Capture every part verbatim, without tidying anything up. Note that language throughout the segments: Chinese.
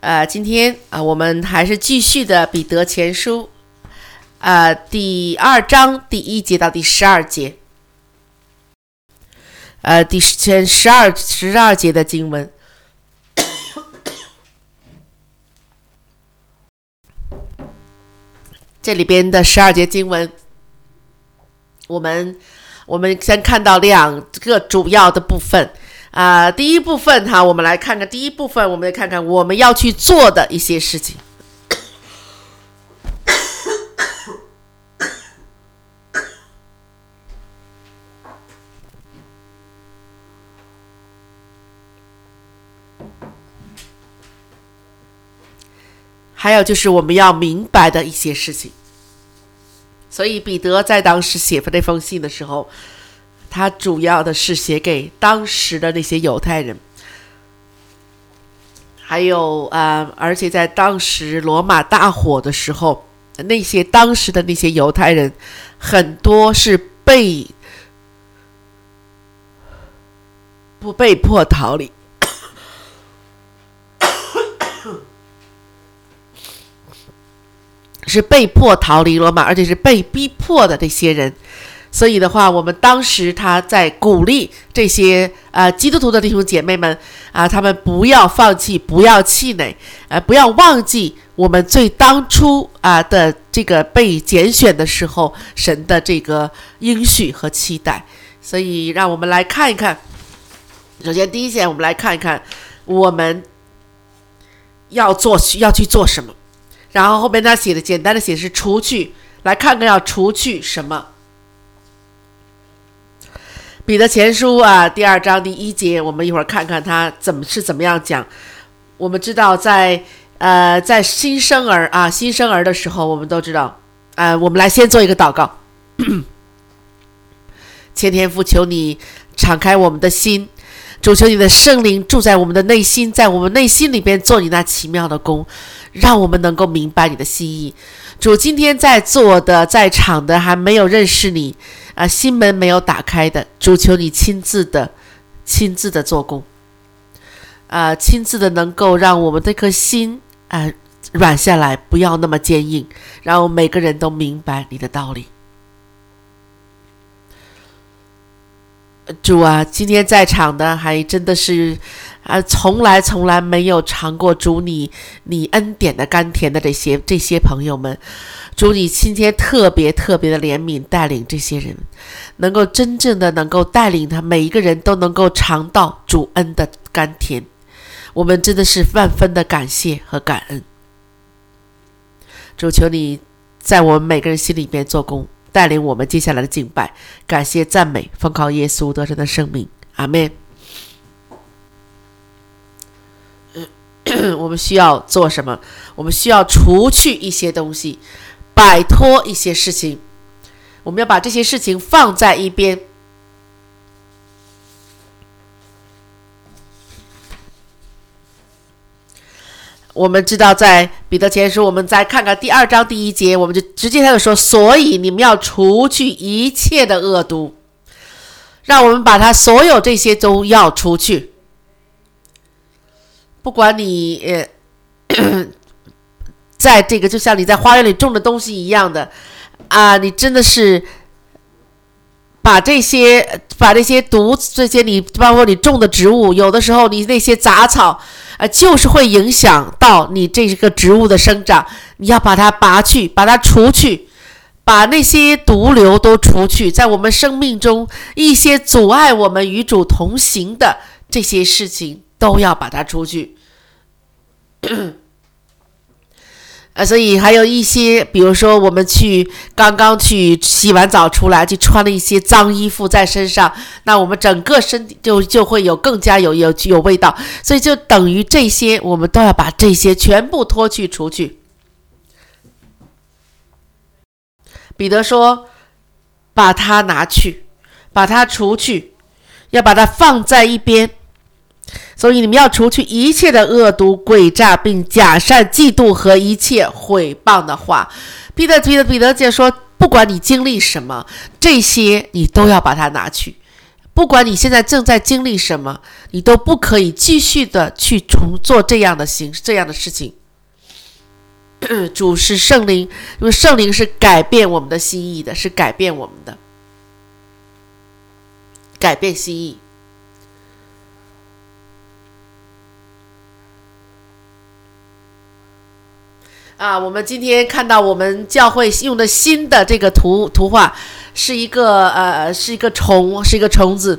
呃，今天啊、呃，我们还是继续的彼得前书，呃，第二章第一节到第十二节，呃，第前十二十二节的经文。这里边的十二节经文，我们我们先看到两个主要的部分啊、呃。第一部分哈，我们来看看第一部分，我们来看看我们要去做的一些事情。还有就是我们要明白的一些事情。所以彼得在当时写这封信的时候，他主要的是写给当时的那些犹太人，还有呃，而且在当时罗马大火的时候，那些当时的那些犹太人很多是被不被迫逃离是被迫逃离罗马，而且是被逼迫的这些人。所以的话，我们当时他在鼓励这些呃基督徒的弟兄姐妹们啊、呃，他们不要放弃，不要气馁，呃，不要忘记我们最当初啊、呃、的这个被拣选的时候，神的这个应许和期待。所以让我们来看一看，首先第一点，我们来看一看我们要做要去做什么。然后后面他写的简单的写是除去，来看看要除去什么。彼得前书啊，第二章第一节，我们一会儿看看他怎么是怎么样讲。我们知道在呃在新生儿啊新生儿的时候，我们都知道，呃，我们来先做一个祷告。千天父，求你敞开我们的心，主，求你的圣灵住在我们的内心，在我们内心里边做你那奇妙的工，让我们能够明白你的心意。主，今天在座的在场的还没有认识你啊，心门没有打开的，主，求你亲自的亲自的做工啊，亲自的能够让我们这颗心啊软下来，不要那么坚硬，让我们每个人都明白你的道理。主啊，今天在场的还真的是啊，从来从来没有尝过主你你恩典的甘甜的这些这些朋友们，主你今天特别特别的怜悯带领这些人，能够真正的能够带领他每一个人都能够尝到主恩的甘甜，我们真的是万分的感谢和感恩。主，求你在我们每个人心里面做工，带领我们接下来的敬拜，感谢赞美，奉靠耶稣得胜的圣名，阿们。我们需要做什么？我们需要除去一些东西，摆脱一些事情，我们要把这些事情放在一边。我们知道在彼得前书，我们再看看第二章第一节，我们就直接他就说，所以你们要除去一切的恶毒，让我们把它所有这些都要除去。不管你呃在这个就像你在花园里种的东西一样的啊，你真的是把这些把这些毒，这些你包括你种的植物，有的时候你那些杂草啊，就是会影响到你这个植物的生长，你要把它拔去，把它除去，把那些毒瘤都除去，在我们生命中一些阻碍我们与主同行的这些事情都要把它除去。啊，所以还有一些，比如说我们去刚刚去洗完澡出来，就穿了一些脏衣服在身上，那我们整个身体就就会有更加有有有味道，所以就等于这些我们都要把这些全部脱去除去。彼得说，把它拿去，把它除去，要把它放在一边。所以你们要除去一切的恶毒、诡诈，并假善、嫉妒和一切毁谤的话。彼得彼得彼得就说，不管你经历什么，这些你都要把它拿去， 不管你现在正在经历什么，你都不可以继续的去重做这样的行这样的事情。主是圣灵，因为圣灵是改变我们的心意的，是改变我们的，改变心意。啊，我们今天看到我们教会用的新的这个图图画，是一个呃，是一个虫，是一个虫子。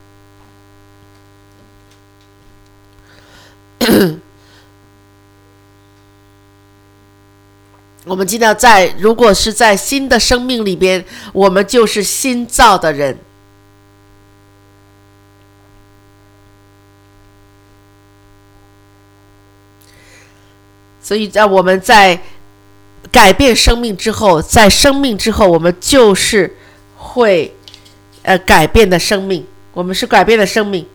我们今天在，如果是在新的生命里边，我们就是新造的人。所以在我们在改变生命之后，在生命之后，我们就是会呃改变的生命，我们是改变的生命。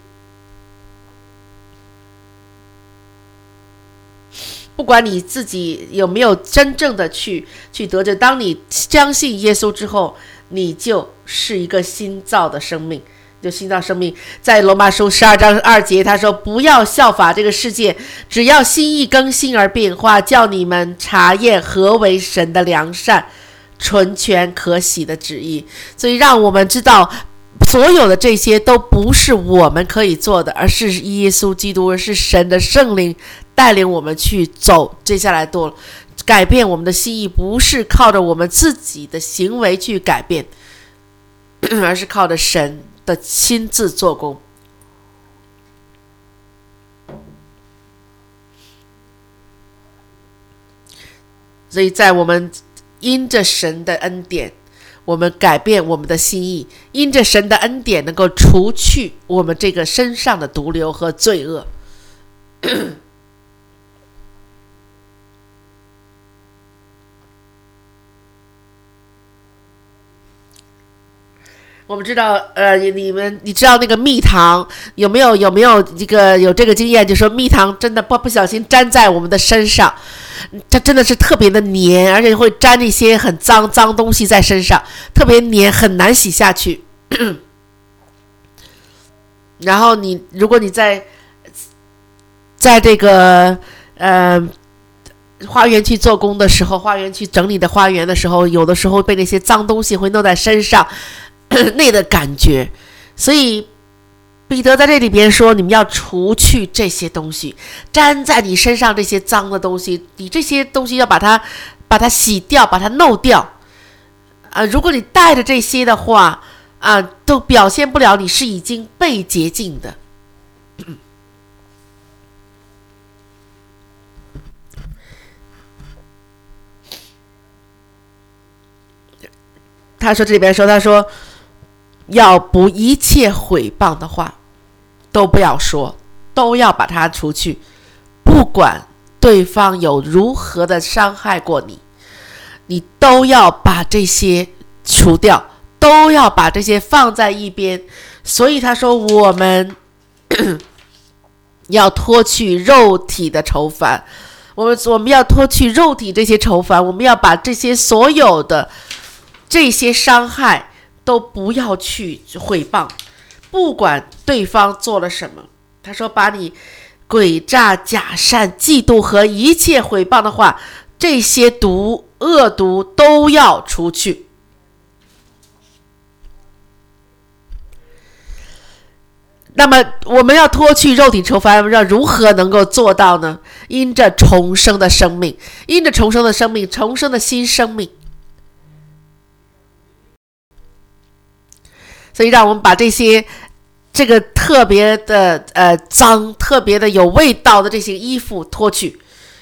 不管你自己有没有真正的去去得着，当你相信耶稣之后，你就是一个新造的生命，就新造生命。在罗马书十二章二节，他说：“不要效法这个世界，只要心意更新而变化，叫你们查验何为神的良善、纯全、可喜的旨意。”所以，让我们知道，所有的这些都不是我们可以做的，而是耶稣基督，而是神的圣灵带领我们去走接下来多改变我们的心意，不是靠着我们自己的行为去改变，而是靠着神的亲自做工。所以在我们因着神的恩典，我们改变我们的心意，因着神的恩典能够除去我们这个身上的毒瘤和罪恶。我们知道，呃，你们你知道那个蜜糖有没有有没有这个有这个经验？就是说蜜糖真的不不小心粘在我们的身上，它真的是特别的黏，而且会粘一些很脏脏东西在身上，特别黏，很难洗下去。然后你如果你在在这个呃花园去做工的时候，花园去整理的花园的时候，有的时候被那些脏东西会弄在身上。那的感觉，所以彼得在这里边说，你们要除去这些东西，粘在你身上这些脏的东西，你这些东西要把它把它洗掉，把它弄掉。啊，如果你带着这些的话，啊，都表现不了你是已经被洁净的。他说这里边说，他说。要不一切毁谤的话都不要说，都要把它除去，不管对方有如何的伤害过你，你都要把这些除掉，都要把这些放在一边。所以他说我们要脱去肉体的愁烦，我们我们要脱去肉体这些愁烦，我们要把这些所有的这些伤害都不要去毁谤，不管对方做了什么。他说把你诡诈、假善、嫉妒和一切毁谤的话，这些毒恶毒都要除去。那么我们要脱去肉体愁烦，要如何能够做到呢？因着重生的生命，因着重生的生命，重生的新生命。所以让我们把这些这个特别的呃脏、特别的有味道的这些衣服脱去。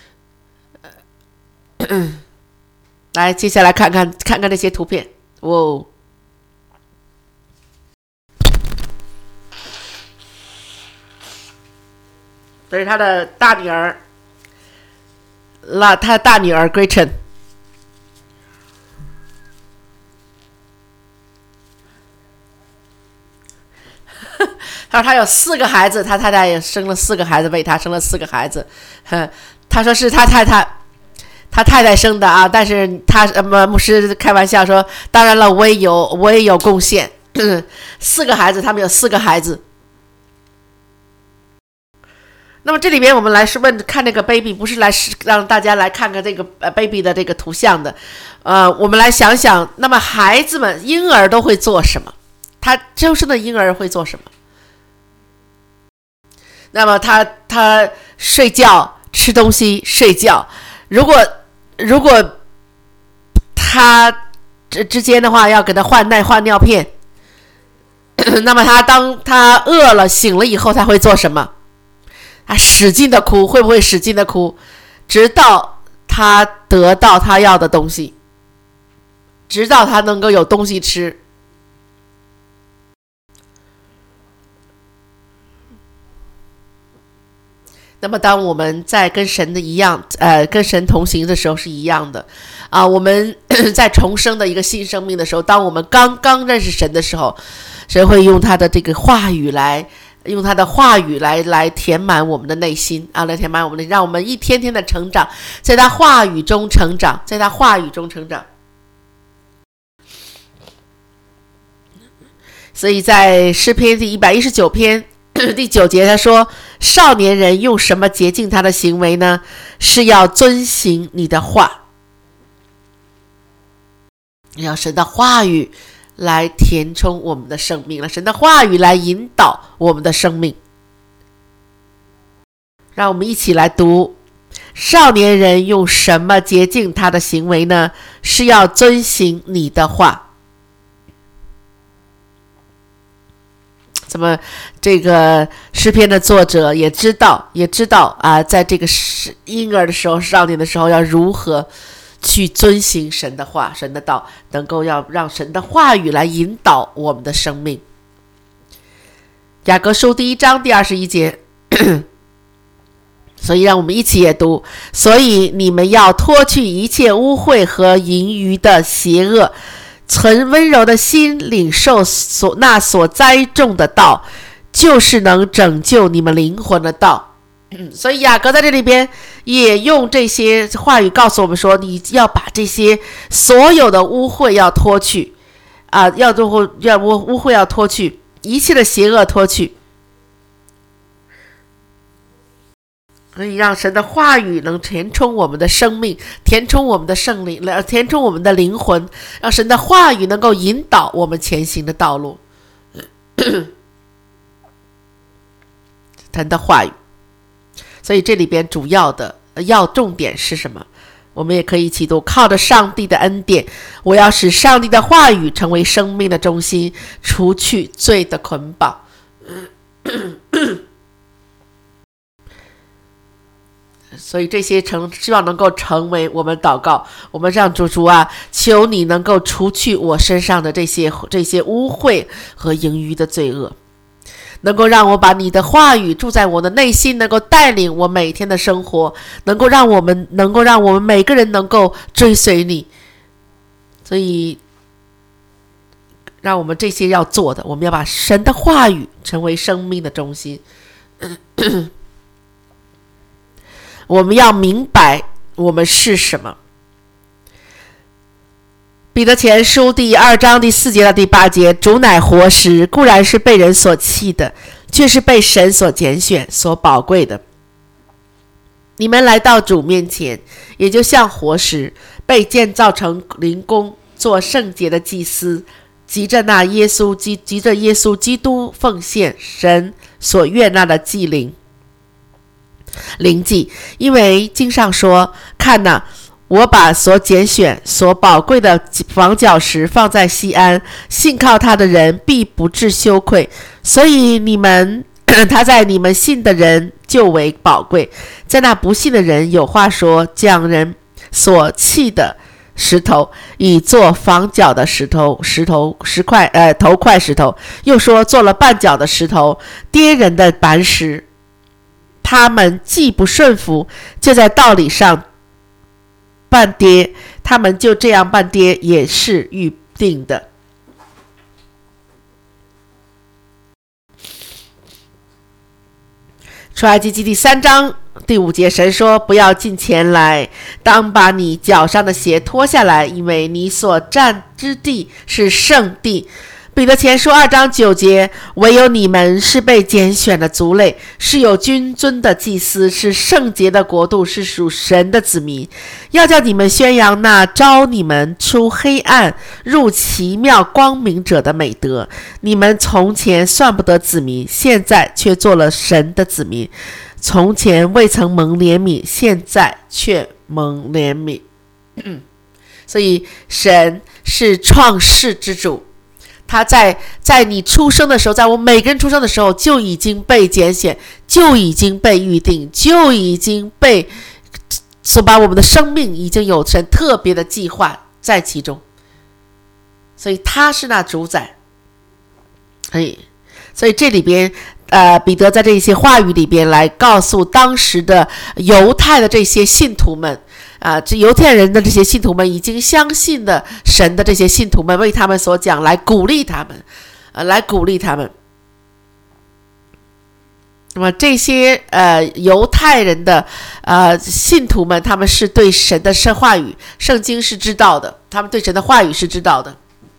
嗯，来，接下来看看看看这些图片。哦，这是他的大女儿，那他的大女儿 Gretchen。他说他有四个孩子，他太太也生了四个孩子，为他生了四个孩子。他说是他太太，他太太生的啊，但是他呃牧师开玩笑说，当然了，我也有我也有贡献四个孩子，他们有四个孩子。那么这里边我们来是问看那个 baby， 不是来让大家来看看这个 baby 的这个图像的，呃，我们来想想，那么孩子们婴儿都会做什么？他出生的婴儿会做什么？那么他他睡觉、吃东西、睡觉。如果如果他之之间的话要给他换奶换尿片，那么他当他饿了醒了以后他会做什么？他使劲的哭，会不会使劲的哭？直到他得到他要的东西，直到他能够有东西吃。那么当我们在跟神的一样，呃，跟神同行的时候是一样的啊。我们在重生的一个新生命的时候，当我们刚刚认识神的时候，神会用他的这个话语来。用他的话语来来填满我们的内心啊，来填满我们的，让我们一天天的成长，在他话语中成长，在他话语中成长。所以在诗篇第一百一十九篇第九节他说，少年人用什么洁净他的行为呢？是要遵行你的话，要神的话语来填充我们的生命，让神的话语来引导我们的生命。让我们一起来读，少年人用什么洁净他的行为呢？是要遵行你的话。怎么这个诗篇的作者也知道也知道啊，在这个婴儿的时候，少年的时候要如何去遵行神的话，神的道，能够要让神的话语来引导我们的生命。雅各书第一章第二十一节所以让我们一起也读，所以你们要脱去一切污秽和淫余的邪恶，存温柔的心领受所那所栽种的道，就是能拯救你们灵魂的道。嗯，所以雅各在这里边也用这些话语告诉我们说，你要把这些所有的污秽要脱去啊，要污要污污秽要脱去，一切的邪恶脱去，可以让神的话语能填充我们的生命，填充我们的圣灵，填充我们的灵魂，让神的话语能够引导我们前行的道路。神的话语，所以这里边主要的要重点是什么？我们也可以一起读，靠着上帝的恩典，我要使上帝的话语成为生命的中心，除去罪的捆绑。所以这些成希望能够成为我们祷告，我们让主主啊，求你能够除去我身上的这些这些污秽和盈余的罪恶，能够让我把你的话语住在我的内心，能够带领我每天的生活，能够让我们能够让我们每个人能够追随你。所以让我们这些要做的，我们要把神的话语成为生命的中心。我们要明白我们是什么。彼得前书第二章第四节到第八节，主乃活石，固然是被人所弃的，却是被神所拣选所宝贵的。你们来到主面前，也就像活石，被建造成灵宫，做圣洁的祭司，急着那耶稣基急着耶稣基督奉献神所悦纳的祭灵灵祭。因为经上说，看哪，我把所拣选所宝贵的房角石放在西安，信靠他的人必不致羞愧。所以你们他在你们信的人就为宝贵，在那不信的人有话说，将人所弃的石头以做房角的石头石头石块呃头块石头，又说做了绊脚的石头，跌人的磐石。他们既不顺服，就在道理上半跌，他们就这样半跌，也是预定的。出埃及记第三章第五节，神说，不要近前来，当把你脚上的鞋脱下来，因为你所站之地是圣地。 彼得前书二章九节，唯有你们是被拣选的族类，是有君尊的祭司，是圣洁的国度，是属神的子民，要叫你们宣扬那召你们出黑暗入奇妙光明者的美德。你们从前算不得子民，现在却做了神的子民；从前未曾蒙怜悯，现在却蒙怜悯。所以神是创世之主，他在在你出生的时候，在我们每个人出生的时候就已经被拣选，就已经被预定，就已经被所把我们的生命已经有神特别的计划在其中，所以他是那主宰。哎，所以这里边呃，彼得在这些话语里边来告诉当时的犹太的这些信徒们啊，这犹太人的这些信徒们已经相信的神的这些信徒们，为他们所讲，来鼓励他们，呃，来鼓励他们。那么这些呃犹太人的呃信徒们，他们是对神的圣话语、圣经是知道的，他们对神的话语是知道的。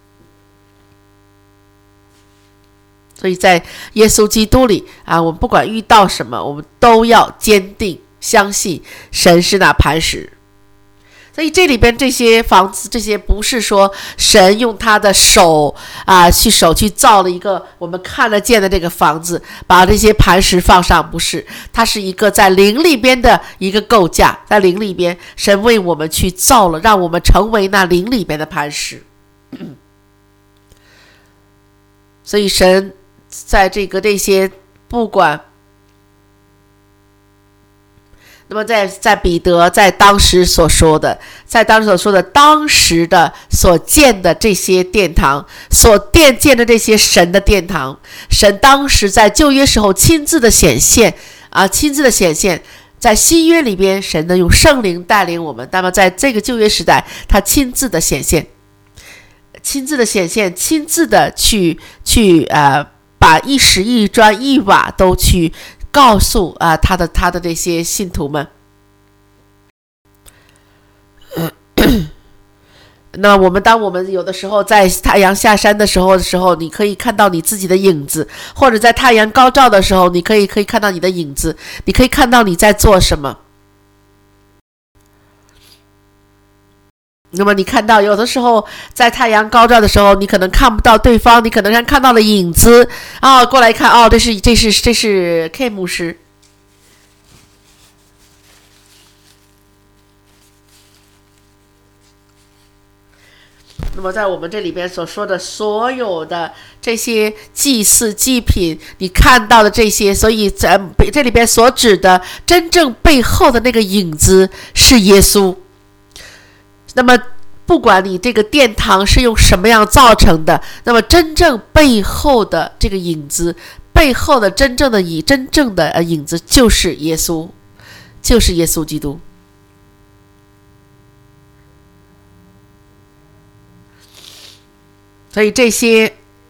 所以在耶稣基督里啊，我们不管遇到什么，我们都要坚定相信神是那磐石。所以这里边这些房子，这些不是说神用他的手啊去手去造了一个我们看得见的这个房子，把这些磐石放上，不是，它是一个在灵里边的一个构架，在灵里边神为我们去造了，让我们成为那灵里边的磐石。所以神在这个这些不管，那么在在彼得在当时所说的，在当时所说的当时的所建的这些殿堂，所奠建的这些神的殿堂，神当时在旧约时候亲自的显现啊，亲自的显现。在新约里边，神呢用圣灵带领我们，那么在这个旧约时代，他亲自的显现，亲自的显现，亲自的去去呃。把一石一砖一瓦都去告诉啊、呃、他的他的这些信徒们。那我们当我们有的时候在太阳下山的时候的时候，你可以看到你自己的影子，或者在太阳高照的时候，你可以可以看到你的影子，你可以看到你在做什么。那么你看到有的时候在太阳高照的时候，你可能看不到对方，你可能看到了影子啊、哦，过来看哦，这是这是这是 K 牧师。那么在我们这里边所说的所有的这些祭祀祭品，你看到的这些，所以在这里边所指的真正背后的那个影子是耶稣。那么不管你这个殿堂是用什么样造成的，那么真正背后的这个影子，背后的真正的以真正的呃影子就是耶稣，就是耶稣基督。所以这些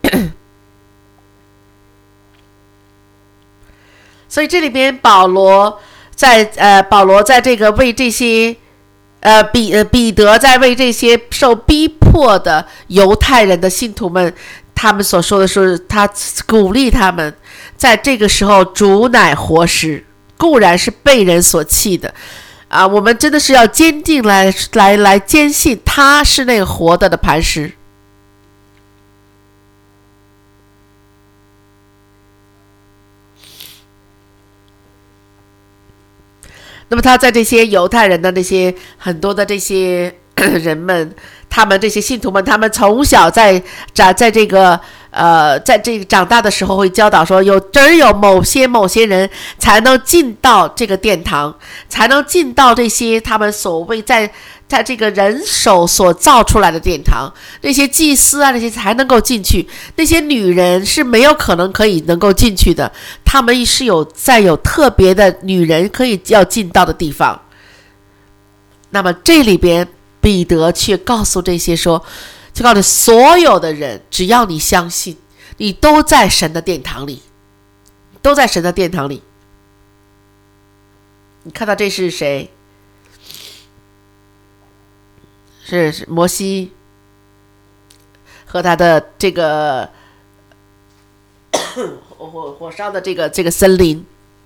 所以这里边保罗在呃保罗在这个为这些呃，彼呃彼得在为这些受逼迫的犹太人的信徒们，他们所说的是，他鼓励他们，在这个时候主乃活石，固然是被人所弃的，啊，我们真的是要坚定来来来坚信他是那个活的的磐石。那么他在这些犹太人的这些很多的这些人们，他们这些信徒们，他们从小在长在这个呃在这个长大的时候会教导说，有只有某些某些人才能进到这个殿堂，才能进到这些他们所谓在在这个人手所造出来的殿堂，那些祭司啊，那些才能够进去，那些女人是没有可能可以能够进去的，他们是有在有特别的女人可以要进到的地方。那么这里边彼得却告诉这些说，就告诉所有的人，只要你相信，你都在神的殿堂里，都在神的殿堂里。你看到这是谁？是摩西和他的这个火火烧的这个这个森林。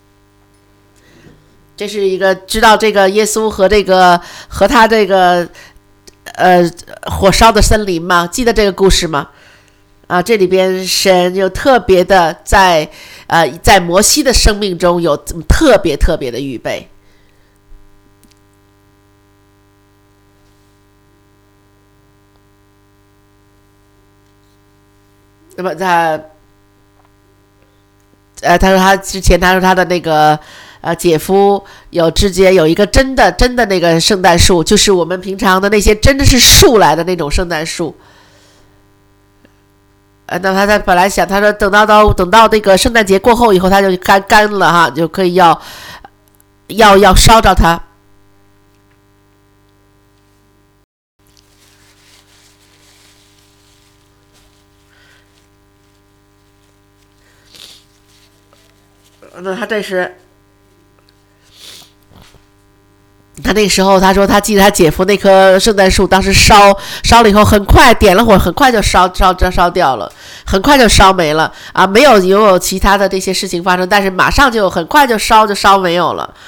这是一个知道这个耶稣和这个和他这个呃火烧的森林吗？记得这个故事吗？啊，这里边神有特别的在呃在摩西的生命中有特别特别的预备。那么他呃他说他之前他说他的那个呃，姐夫有之间有一个真的真的那个圣诞树，就是我们平常的那些真的是树来的那种圣诞树。呃，那他他本来想，他说等到到等到那个圣诞节过后以后，他就干干了哈，就可以要要要烧着它。那他这是。他那个时候他说他记得他姐夫那棵圣诞树当时烧烧了以后很快点了火很快就烧烧烧掉了，很快就烧没了啊，没有拥有其他的这些事情发生，但是马上就很快就烧就烧没有了。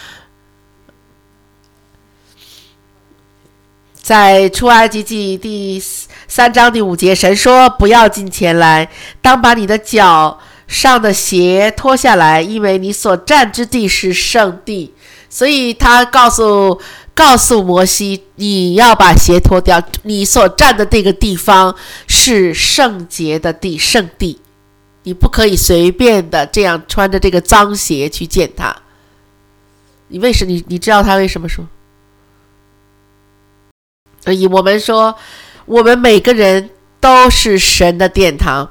在出埃及记第三章第五节，神说不要近前来，当把你的脚上的鞋脱下来，因为你所站之地是圣地。所以他告诉告诉摩西，你要把鞋脱掉，你所站的这个地方是圣洁的地，圣地，你不可以随便的这样穿着这个脏鞋去见他。你为什么？你你知道他为什么说？所以我们说，我们每个人都是神的殿堂。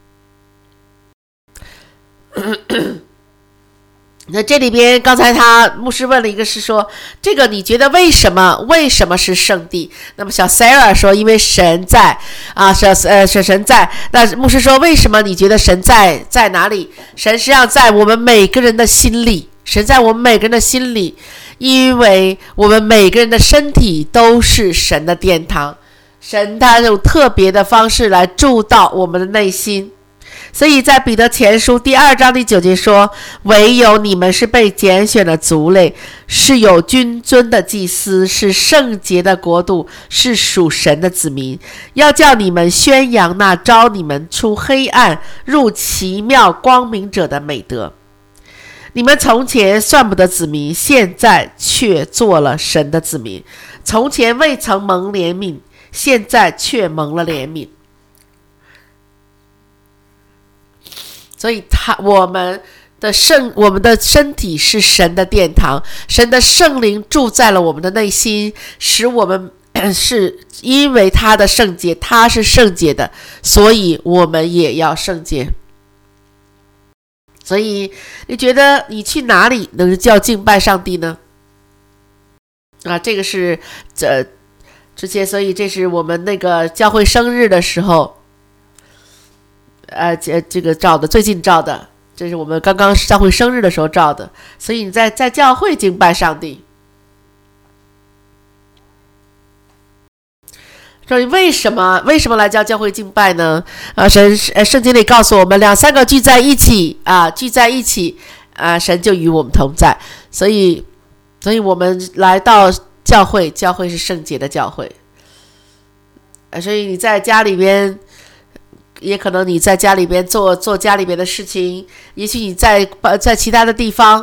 那这里边刚才他牧师问了一个是说，这个你觉得为什么为什么是圣地？那么小 Sarah 说因为神在啊，小呃是神在。那牧师说为什么你觉得神在在哪里？神实际上在我们每个人的心里，神在我们每个人的心里，因为我们每个人的身体都是神的殿堂，神他用特别的方式来住到我们的内心。所以在彼得前书第二章第九节说，唯有你们是被拣选的族类，是有君尊的祭司，是圣洁的国度，是属神的子民，要叫你们宣扬那召你们出黑暗入奇妙光明者的美德。你们从前算不得子民，现在却做了神的子民，从前未曾蒙怜悯，现在却蒙了怜悯。所以他我们的圣我们的身体是神的殿堂，神的圣灵住在了我们的内心，使我们是因为他的圣洁，他是圣洁的，所以我们也要圣洁。所以你觉得你去哪里能叫敬拜上帝呢？啊，这个是这之前，所以这是我们那个教会生日的时候呃，这这个照的，最近照的，这是我们刚刚教会生日的时候照的。所以你在在教会敬拜上帝，所以为什么为什么来叫教会敬拜呢？啊，神呃圣经里告诉我们，两三个聚在一起啊，聚在一起啊，神就与我们同在。所以，所以我们来到教会，教会是圣洁的教会。啊，所以你在家里边。也可能你在家里边做做家里边的事情，也许你在在其他的地方。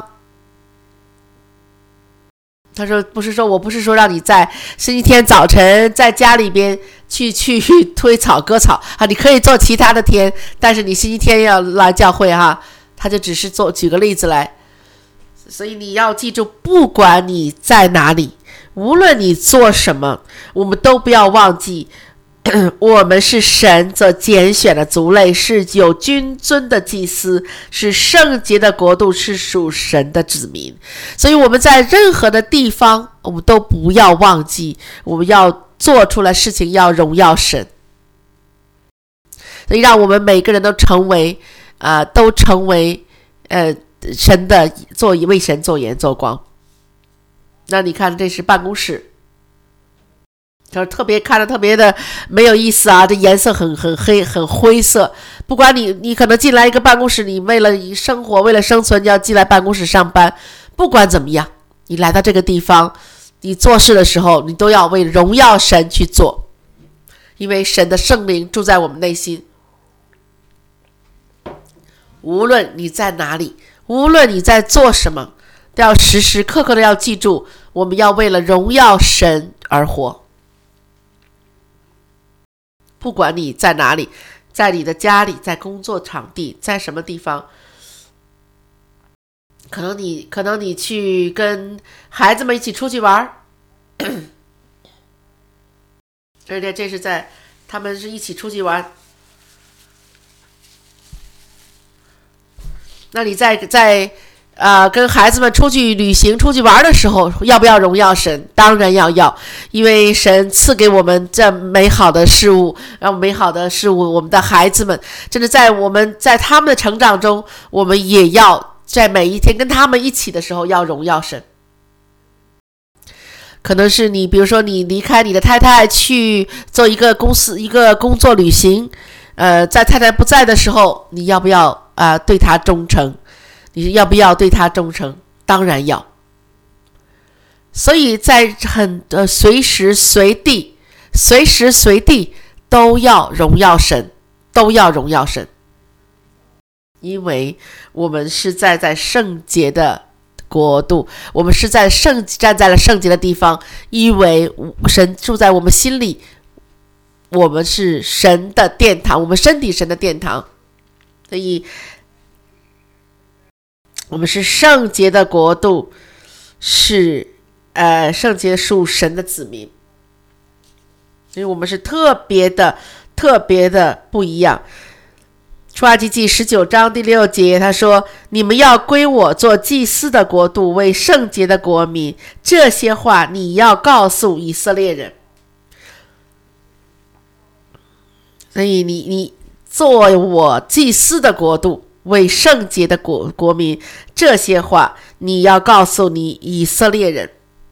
他说不是说我不是说让你在星期天早晨在家里边去去推草割草啊，你可以做其他的天，但是你星期天要来教会哈，他就只是做举个例子来。所以你要记住，不管你在哪里，无论你做什么，我们都不要忘记。我们是神所拣选的族类，是有君尊的祭司，是圣洁的国度，是属神的子民。所以我们在任何的地方，我们都不要忘记，我们要做出来事情要荣耀神。所以让我们每个人都成为啊、呃，都成为呃神的做为神做盐做光。那你看，这是办公室。 就是特别看着特别的没有意思啊，这颜色很很黑很灰色。不管你你可能进来一个办公室，你为了生活为了生存就要进来办公室上班，不管怎么样，你来到这个地方，你做事的时候你都要为荣耀神去做，因为神的圣灵住在我们内心。无论你在哪里，无论你在做什么，都要时时刻刻的要记住，我们要为了荣耀神而活。不管你在哪里，在你的家里，在工作场地，在什么地方，可能你可能你去跟孩子们一起出去玩，而且这是在他们是一起出去玩。那你在在呃跟孩子们出去旅行出去玩的时候，要不要荣耀神？当然要要，因为神赐给我们这美好的事物，让美好的事物，我们的孩子们真的在我们在他们的成长中，我们也要在每一天跟他们一起的时候要荣耀神。可能是你比如说你离开你的太太去做一个公司一个工作旅行，呃在太太不在的时候，你要不要啊、呃、对她忠诚？你要不要对他忠诚？当然要。所以在很呃随时随地随时随地都要荣耀神，都要荣耀神，因为我们是在在圣洁的国度，我们是在圣站在了圣洁的地方，因为神住在我们心里，我们是神的殿堂，我们身体神的殿堂，所以我们是圣洁的国度，是呃圣洁属神的子民，所以我们是特别的特别的不一样。出埃及记十九章第六节他说，你们要归我做祭司的国度，为圣洁的国民，这些话你要告诉以色列人。所以你你做我祭司的国度，为圣洁的 国, 国民，这些话你要告诉你以色列人。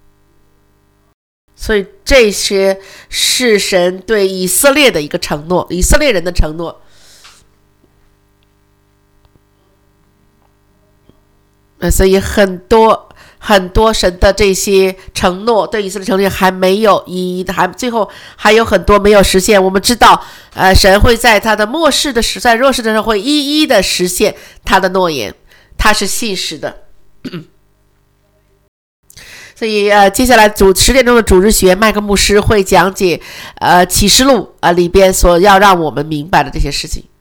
所以这些是神对以色列的一个承诺，以色列人的承诺。所以很多很多神的这些承诺对以色列承诺还没有一还最后还有很多没有实现。我们知道呃，神会在他的末世的时在弱势的时候会一一的实现他的诺言，他是信实的。所以呃，接下来主十点钟的主日学麦克牧师会讲解呃启示录呃里边所要让我们明白的这些事情。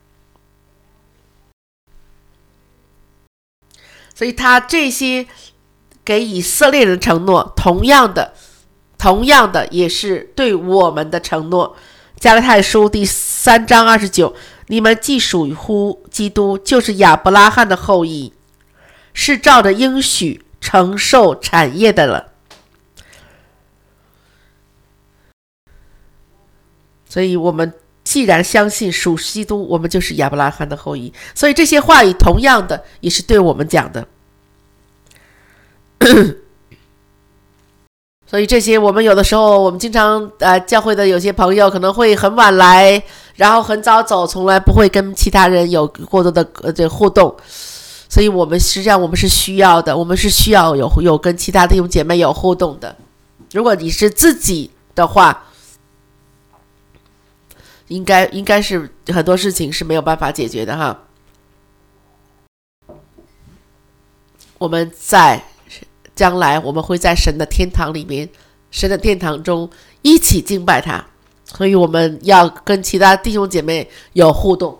所以他这些给以色列人的承诺，同样的同样的也是对我们的承诺。加拉太书第三章二十九，你们既属乎基督，就是亚伯拉罕的后裔，是照着应许承受产业的了。所以我们既然相信属基督，我们就是亚伯拉罕的后裔。所以这些话语同样的也是对我们讲的。所以这些我们有的时候我们经常呃教会的有些朋友可能会很晚来，然后很早走，从来不会跟其他人有过多的呃这互动。所以我们实际上我们是需要的，我们是需要有有跟其他弟兄姐妹有互动的。如果你是自己的话，应该应该是很多事情是没有办法解决的哈。我们在将来我们会在神的天堂里面，神的殿堂中一起敬拜他，所以我们要跟其他弟兄姐妹有互动。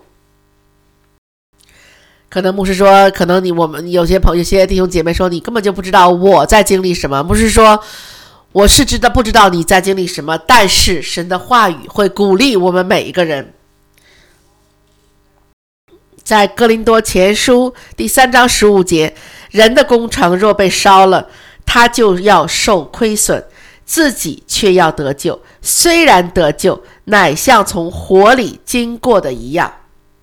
可能牧师说，可能你我们有些朋友有些弟兄姐妹说，你根本就不知道我在经历什么。牧师说，我是知道不知道你在经历什么，但是神的话语会鼓励我们每一个人。在哥林多前书第三章十五节，人的工程若被烧了，他就要受亏损，自己却要得救，虽然得救，乃像从火里经过的一样。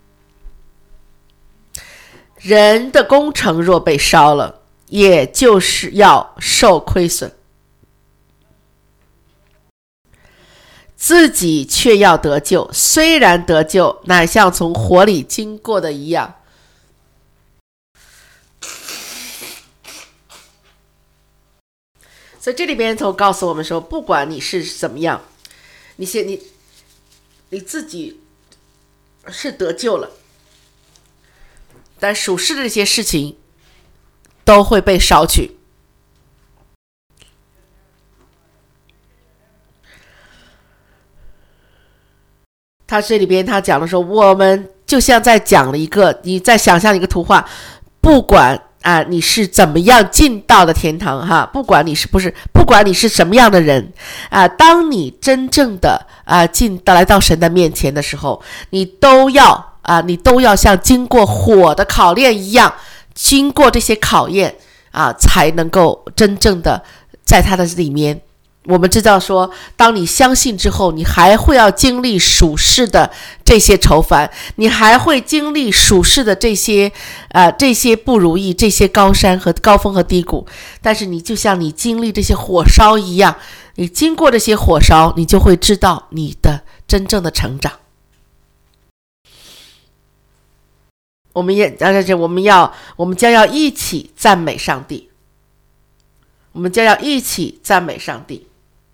人的工程若被烧了，也就是要受亏损。 自己却要得救，虽然得救，乃像从火里经过的一样。所以这里边头告诉我们说，不管你是怎么样，你先你你自己是得救了，但属世的这些事情都会被烧去。他这里边他讲的说，我们就像在讲了一个，你在想象一个图画，不管啊，你是怎么样进到的天堂哈？不管你是不是，不管你是什么样的人啊，当你真正的啊进到来到神的面前的时候，你都要啊，你都要像经过火的考验一样，经过这些考验啊，才能够真正的在他的里面。我们知道说，当你相信之后，你还会要经历属世的这些愁烦，你还会经历属世的这些呃这些不如意，这些高山和高峰和低谷。但是你就像你经历这些火烧一样，你经过这些火烧，你就会知道你的真正的成长。我们也而且我们要我们将要一起赞美上帝，我们将要一起赞美上帝。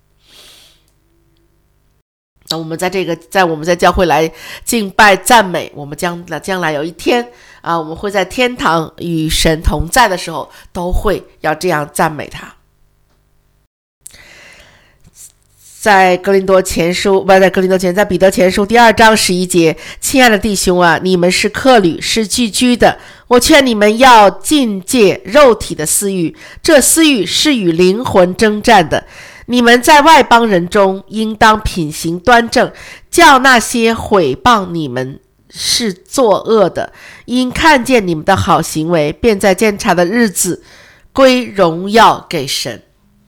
那我们在这个在我们在教会来敬拜赞美，我们将将来有一天啊，我们会在天堂与神同在的时候，都会要这样赞美他。在哥林多前书不在哥林多前在彼得前书第二章十一节，亲爱的弟兄啊，你们是客旅，是寄居的，我劝你们要禁戒肉体的私欲，这私欲是与灵魂征战的。你们在外邦人中应当品行端正，叫那些毁谤你们是作恶的，因看见你们的好行为，便在监察的日子归荣耀给神。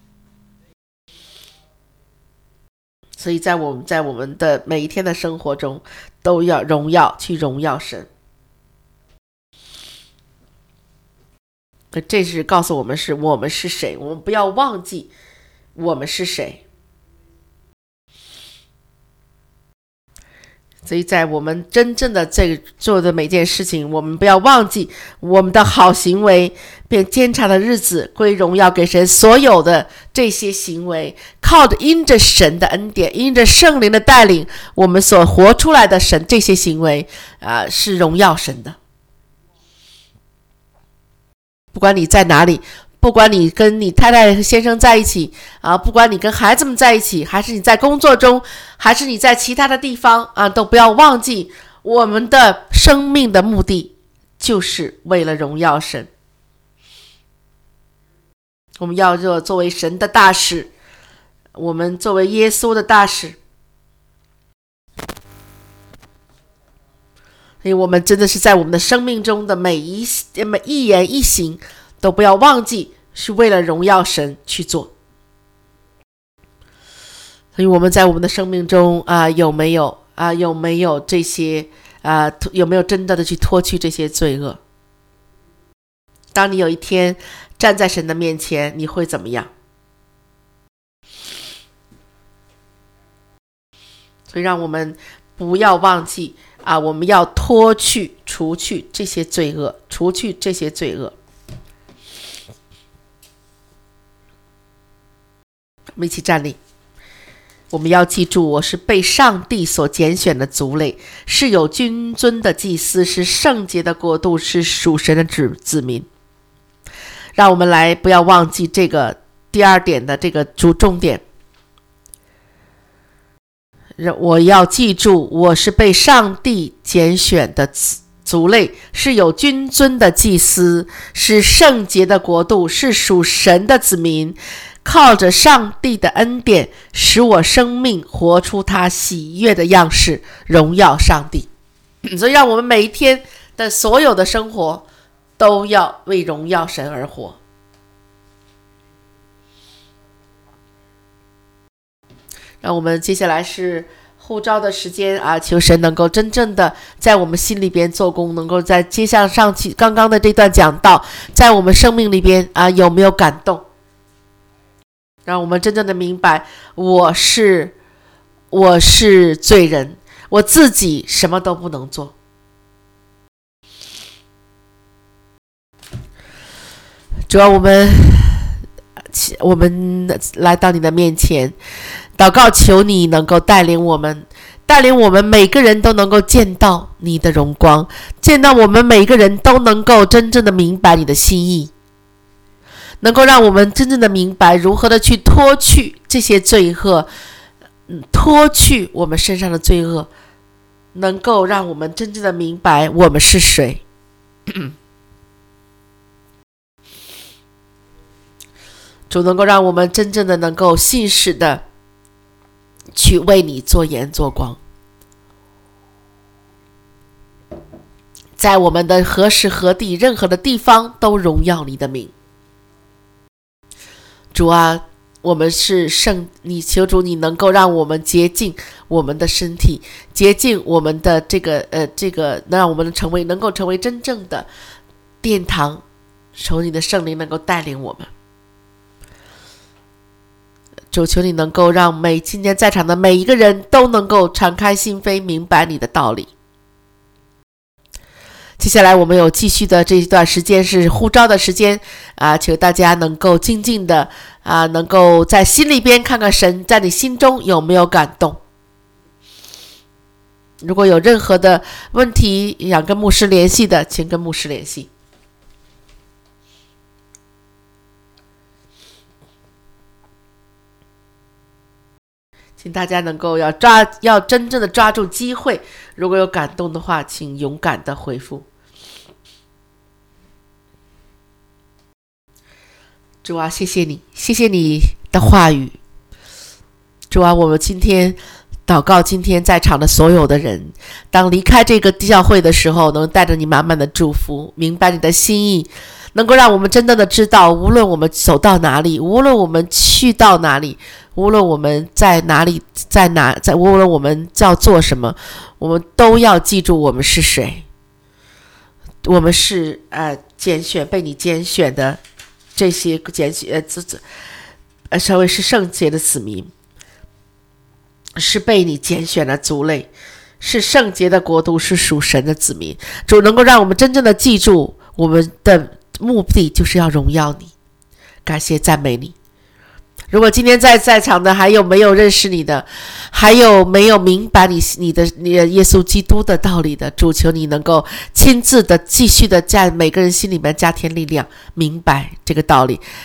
所以在我们在我们的每一天的生活中，都要荣耀去荣耀神。这是告诉我们是我们是谁，我们不要忘记我们是谁。所以在我们真正的这个做的每件事情，我们不要忘记我们的好行为，便监察的日子归荣耀给神。所有的这些行为，靠着因着神的恩典，因着圣灵的带领，我们所活出来的神这些行为啊、呃，是荣耀神的。不管你在哪里，不管你跟你太太和先生在一起啊，不管你跟孩子们在一起，还是你在工作中，还是你在其他的地方啊，都不要忘记我们的生命的目的就是为了荣耀神。我们要做作为神的大使，我们作为耶稣的大使，所以我们真的是在我们的生命中的每一每一言一行都不要忘记是为了荣耀神去做。所以我们在我们的生命中啊、呃，有没有啊、呃，有没有这些啊、呃，有没有真的的去脱去这些罪恶？当你有一天站在神的面前，你会怎么样？所以让我们不要忘记啊，我们要脱去、除去这些罪恶，除去这些罪恶。我们一起站立。我们要记住，我是被上帝所拣选的族类，是有君尊的祭司，是圣洁的国度，是属神的子子民。让我们来不要忘记这个第二点的这个主重点。我要记住，我是被上帝拣选的族类，是有君尊的祭司，是圣洁的国度，是属神的子民。靠着上帝的恩典，使我生命活出他喜悦的样式，荣耀上帝。所以让我们每一天的所有的生活都要为荣耀神而活。让我们接下来是呼召的时间啊，求神能够真正的在我们心里边做工，能够在接下上期刚刚的这段讲道，在我们生命里边啊有没有感动？让我们真正的明白，我是我是罪人，我自己什么都不能做。主要我们我们来到你的面前祷告，求你能够带领我们，带领我们每个人都能够见到你的荣光，见到我们每个人都能够真正的明白你的心意，能够让我们真正的明白如何的去脱去这些罪恶，脱去我们身上的罪恶，能够让我们真正的明白我们是谁。主能够让我们真正的能够信实的去为你做盐做光，在我们的何时何地任何的地方都荣耀你的名。主啊，我们是圣，你求主你能够让我们洁净我们的身体，洁净我们的这个呃这个让我们成为能够成为真正的殿堂，求你的圣灵能够带领我们。主，求你能够让每今天在场的每一个人都能够敞开心扉，明白你的道理。接下来我们有继续的这一段时间是呼召的时间啊，求大家能够静静的啊，能够在心里边看看神在你心中有没有感动。如果有任何的问题想跟牧师联系的，请跟牧师联系。请大家能够要抓，要真正的抓住机会。如果有感动的话，请勇敢的回复。主啊，谢谢你，谢谢你的话语。主啊，我们今天祷告，今天在场的所有的人，当离开这个教会的时候，能带着你满满的祝福，明白你的心意，能够让我们真正的知道，无论我们走到哪里，无论我们去到哪里，无论我们在哪里，在哪，在无论我们要做什么，我们都要记住我们是谁。我们是呃拣选被你拣选的这些拣选呃这这呃成为是圣洁的子民，是被你拣选的族类，是圣洁的国度，是属神的子民。主能够让我们真正的记住，我们的目的就是要荣耀你，感谢赞美你。如果今天在在场的还有没有认识你的，还有没有明白你你的你的耶稣基督的道理的，主求你能够亲自的继续的在每个人心里面加添力量，明白这个道理，